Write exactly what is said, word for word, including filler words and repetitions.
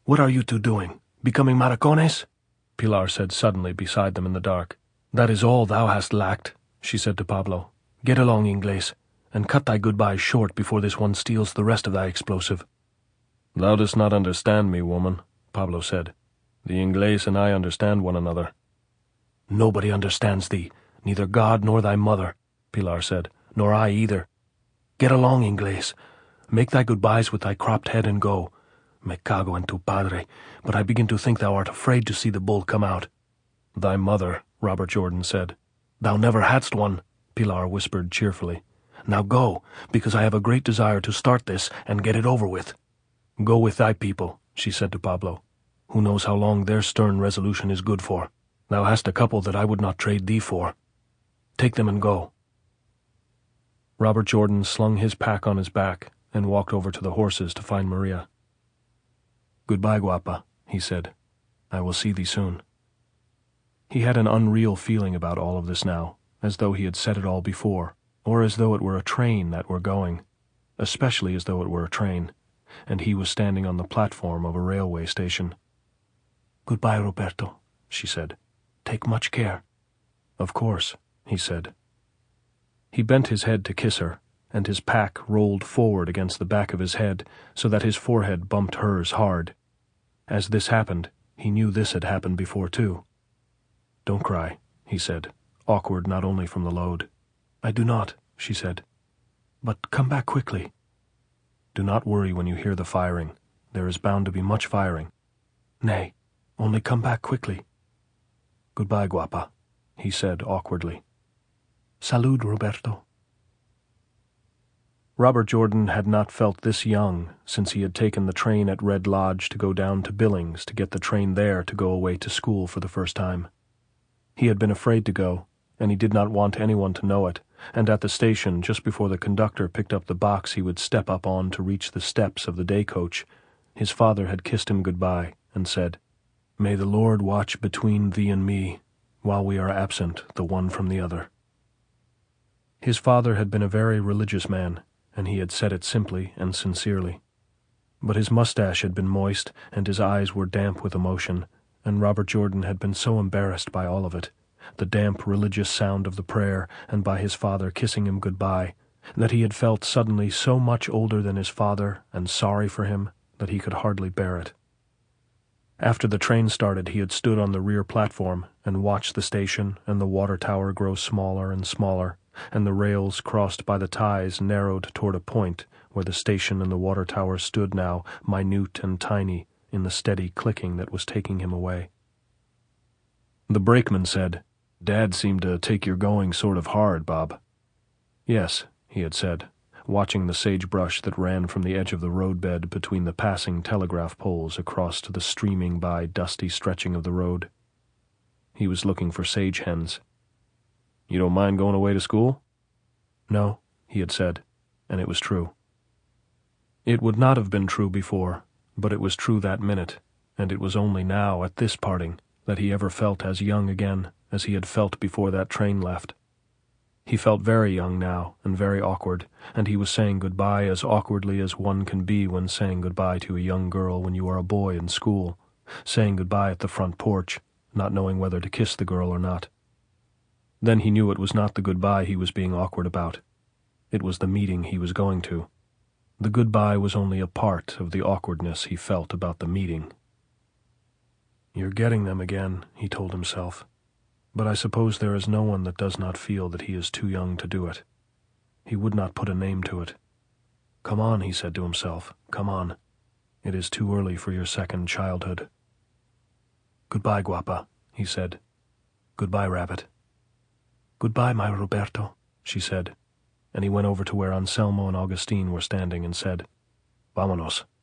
What are you two doing? Becoming maricones? Pilar said suddenly beside them in the dark. That is all thou hast lacked, she said to Pablo. Get along, Inglés, and cut thy goodbyes short before this one steals the rest of thy explosive. Thou dost not understand me, woman, Pablo said. The Inglés and I understand one another. Nobody understands thee, neither God nor thy mother, Pilar said, nor I either. Get along, Inglés. Make thy goodbyes with thy cropped head and go. Me cago en tu padre, but I begin to think thou art afraid to see the bull come out. Thy mother, Robert Jordan said. Thou never hadst one, Pilar whispered cheerfully. Now go, because I have a great desire to start this and get it over with. Go with thy people, she said to Pablo. Who knows how long their stern resolution is good for? Thou hast a couple that I would not trade thee for. Take them and go. Robert Jordan slung his pack on his back and walked over to the horses to find Maria. Goodbye, guapa, he said. I will see thee soon. He had an unreal feeling about all of this now, as though he had said it all before, or as though it were a train that were going, especially as though it were a train, and he was standing on the platform of a railway station. Goodbye, Roberto, she said. Take much care. Of course, he said. He bent his head to kiss her, and his pack rolled forward against the back of his head so that his forehead bumped hers hard. As this happened, he knew this had happened before too. Don't cry, he said, awkward not only from the load. I do not, she said. But come back quickly. Do not worry when you hear the firing. There is bound to be much firing. Nay, only come back quickly. Goodbye, guapa, he said awkwardly. Salud, Roberto. Robert Jordan had not felt this young since he had taken the train at Red Lodge to go down to Billings to get the train there to go away to school for the first time. He had been afraid to go, and he did not want anyone to know it, and at the station, just before the conductor picked up the box he would step up on to reach the steps of the day coach, his father had kissed him goodbye and said, May the Lord watch between thee and me, while we are absent the one from the other. His father had been a very religious man, and he had said it simply and sincerely. But his mustache had been moist, and his eyes were damp with emotion, and Robert Jordan had been so embarrassed by all of it, the damp religious sound of the prayer, and by his father kissing him goodbye, that he had felt suddenly so much older than his father and sorry for him that he could hardly bear it. After the train started, he had stood on the rear platform and watched the station and the water tower grow smaller and smaller, and the rails crossed by the ties narrowed toward a point where the station and the water tower stood now, minute and tiny, in the steady clicking that was taking him away. The brakeman said, Dad seemed to take your going sort of hard, Bob. Yes, he had said, watching the sagebrush that ran from the edge of the roadbed between the passing telegraph poles across to the streaming by dusty stretching of the road. He was looking for sage hens. You don't mind going away to school? No, he had said, and it was true. It would not have been true before, but it was true that minute, and it was only now, at this parting, that he ever felt as young again as he had felt before that train left. He felt very young now, and very awkward, and he was saying goodbye as awkwardly as one can be when saying goodbye to a young girl when you are a boy in school, saying goodbye at the front porch, not knowing whether to kiss the girl or not. Then he knew it was not the goodbye he was being awkward about. It was the meeting he was going to. The goodbye was only a part of the awkwardness he felt about the meeting. You're getting them again, he told himself. But I suppose there is no one that does not feel that he is too young to do it. He would not put a name to it. Come on, he said to himself, come on. It is too early for your second childhood. Goodbye, guapa, he said. Goodbye, rabbit. Goodbye, my Roberto, she said, and he went over to where Anselmo and Augustine were standing and said, Vámonos.